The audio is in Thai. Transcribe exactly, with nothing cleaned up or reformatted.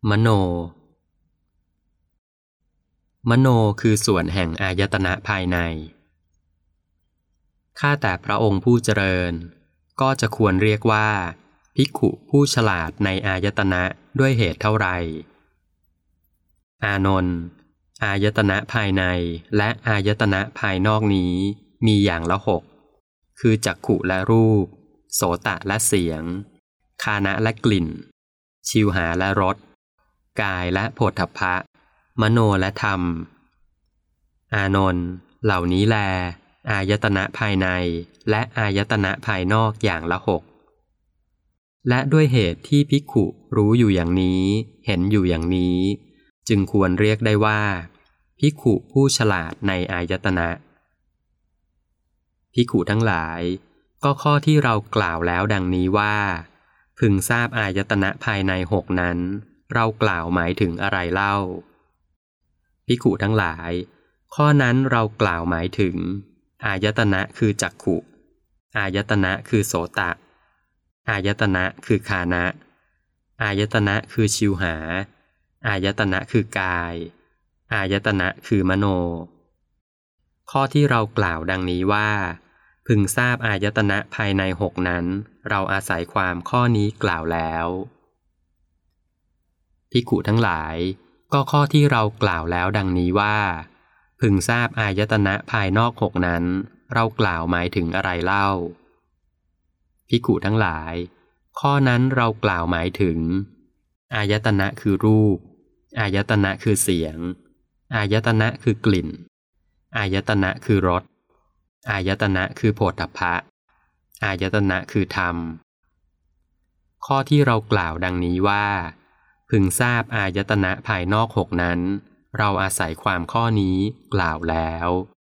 มโนมโนคือส่วนแห่งอายตนะภายในข้าแต่พระองค์ผู้เจริญก็จะควรเรียกว่าภิกขุผู้ฉลาดในอายตนะด้วยเหตุเท่าไรอานนท์อายตนะภายในและอายตนะภายนอกนี้มีอย่างละหกคือจักขุและรูปโสตะและเสียงฆานะและกลิ่นชิวหาและรสกายและโผฏฐัพพะมโนและธรรมอานนท์เหล่านี้แลอายตนะภายในและอายตนะภายนอกอย่างละหกและด้วยเหตุที่ภิกขุรู้อยู่อย่างนี้เห็นอยู่อย่างนี้จึงควรเรียกได้ว่าภิกขุผู้ฉลาดในอายตนะภิกขุทั้งหลายก็ข้อที่เรากล่าวแล้วดังนี้ว่าพึงทราบอายตนะภายในหกนั้นเรากล่าวหมายถึงอะไรเล่าภิกขุทั้งหลายข้อนั้นเรากล่าวหมายถึงอายตนะคือจักขุอายตนะคือโสตะอายตนะคือฆานะอายตนะคือชิวหาอายตนะคือกายอายตนะคือมโนข้อที่เรากล่าวดังนี้ว่าพึงทราบอายตนะภายในหกนั้นเราอาศัยความข้อนี้กล่าวแล้วภิกขุทั้งหลายก็ข้อที่เรากล่าวแล้วดังนี้ว่าพึงทราบอายตนะภายนอกหกนั้นเรากล่าวหมายถึงอะไรเล่าภิกขุทั้งหลายข้อนั้นเรากล่าวหมายถึงอายตนะคือรูปอายตนะคือเสียงอายตนะคือกลิ่นอายตนะคือรสอายตนะคือโผฏฐัพพะอายตนะคือธรรมข้อที่เรากล่าวดังนี้ว่าพึงทราบอายตนะภายนอกหกนั้นเราอาศัยความข้อนี้กล่าวแล้ว